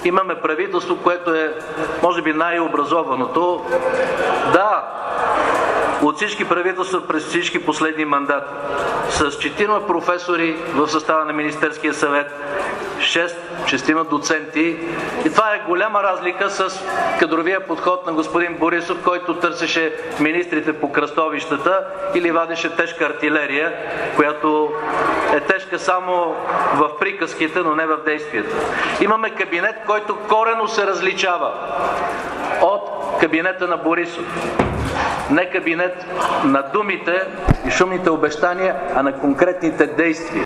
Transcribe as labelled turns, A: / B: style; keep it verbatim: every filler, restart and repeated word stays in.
A: Имаме правителство, което е, може би, най-образованото. Да, от всички правителства през всички последни мандати. С четирима професори в състава на Министерския съвет, шест шестима доценти. И това е голяма разлика с кадровия подход на господин Борисов, който търсеше министрите по кръстовищата или вадеше тежка артилерия, която е тежка само в приказките, но не в действията. Имаме кабинет, който коренно се различава от кабинета на Борисов. Не кабинет на думите и шумните обещания, а на конкретните действия.